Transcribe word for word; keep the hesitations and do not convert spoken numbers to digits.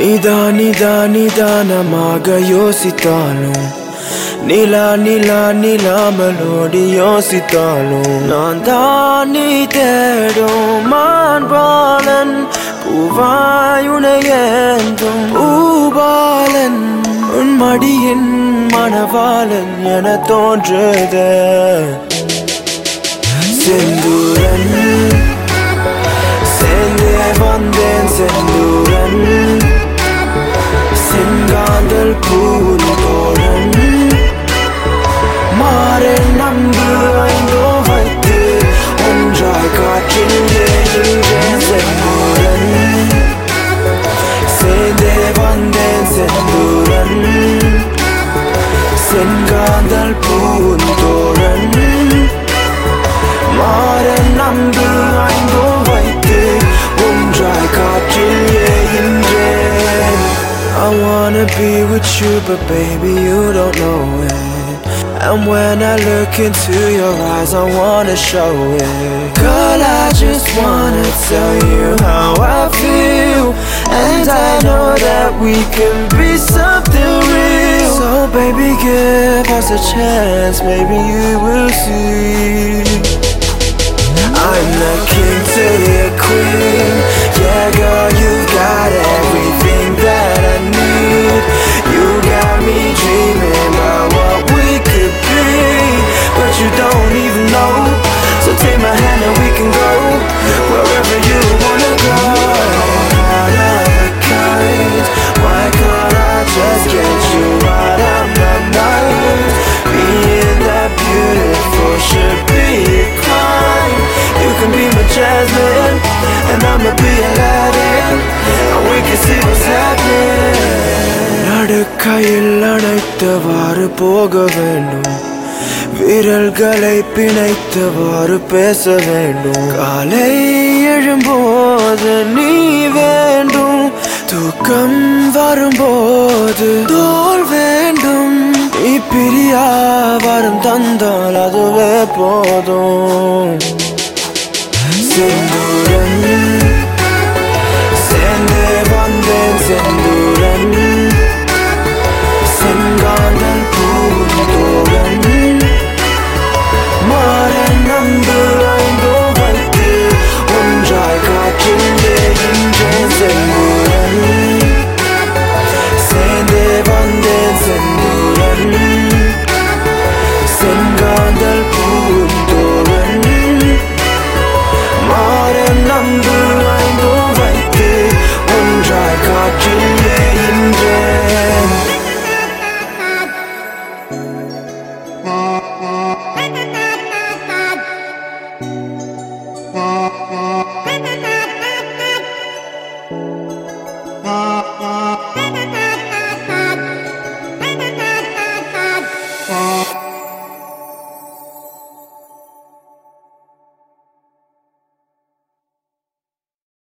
நிதா நிதா நிதானமாக யோசித்தாலும் நிலா நிலா நிலாமலோடி யோசித்தாலும் நான் தான் நீ தேடும் மான்பாலன் பூவாயுனையேந்தும் பூபாலன் உன் மடியின் மணவாளன் என தோன்றுதே செந்தூரன் சேர்ந்தே வந்தேன் செந்தூரன் செங்காந்தல் பூன் தோழன் மாறே நம்பு ஐந்தோ வைத்து ஒன்றாய் காற்றில் ஏறுவேன் செந்தூரன் சேர்ந்தே வந்தேன் செந்தூரன் செங்காந்தல் பூன் தோழன் மாறே நம்பு ஐந்தோ வைத்து ஒன்றாய் காற்றில் ஏகின்றேன். I wanna be with you but baby you don't know it. And when I look into your eyes I wanna show it. Girl I just wanna tell you how I feel, and I know that we can be something real. So baby give us a chance, maybe you will see. I'm the king to your queen. Yeah girl you got everything that I need. You got me dreaming about what we could be, but you don't even know. So take my hand and we can go wherever you wanna go. Out of a kind, why can't I just get you out of my mind? Being that beautiful should be a crime. You can be my Jasmine and I'ma be Aladdin, and we can see what's happening. நடுக்கையில் அணைத்தவாறு போக வேண்டும், விரல்களை பிணைத்தவாறு பேச வேண்டும். காலை எழும்போது நீ வேண்டும், தூக்கம் வரும்போது தோல் வேண்டும். நீ பிரியா வரம் தந்தால் அதுவே போதும். செந்தூரன் சேர்ந்தே வந்தேன் செந்தூரன் செங்காந்தல் பூந்தோழன் மாற நம்பு ஐந்தோ வைத்து ஒன்றாய் காற்றில் ஏகின்றேன் செந்தூரன் சேர்ந்தே வந்தேன் செந்தூரன் செங்காந்தல் பூந்தோழன் மாற நம்பு ஐந்தோ வைத்து ஒன்றாய் காற்றில் ஏகின்றேன். Ah, ah.